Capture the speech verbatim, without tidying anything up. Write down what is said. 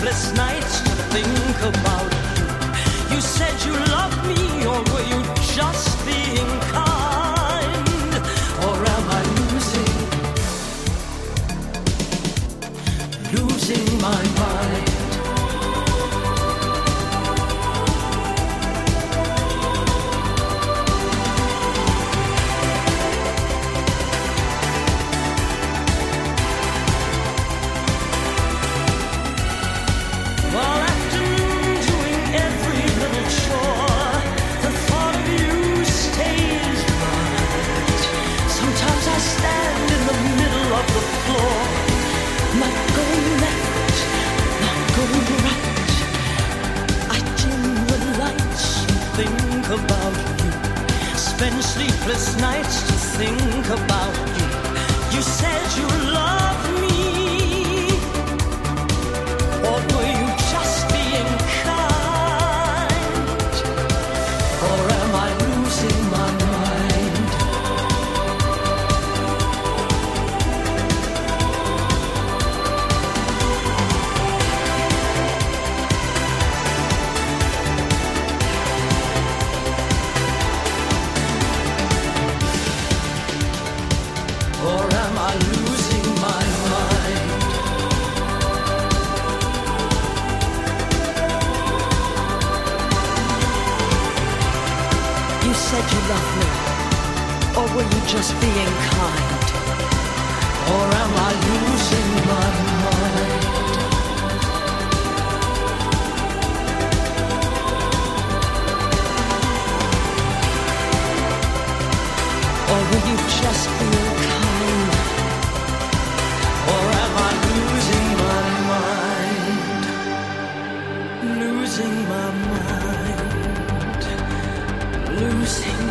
sleepless nights to think about you. You said you loved me, or were you just being kind? Or am I losing, losing my mind? About you, spend sleepless nights to think about you. You said you loved me, or were you just being kind? Or am I losing my mind? Or am I losing my mind? You said you loved me, or were you just being kind? Or am I losing my mind? Or were you just being kind? Or am I losing my mind? Losing my mind. Losing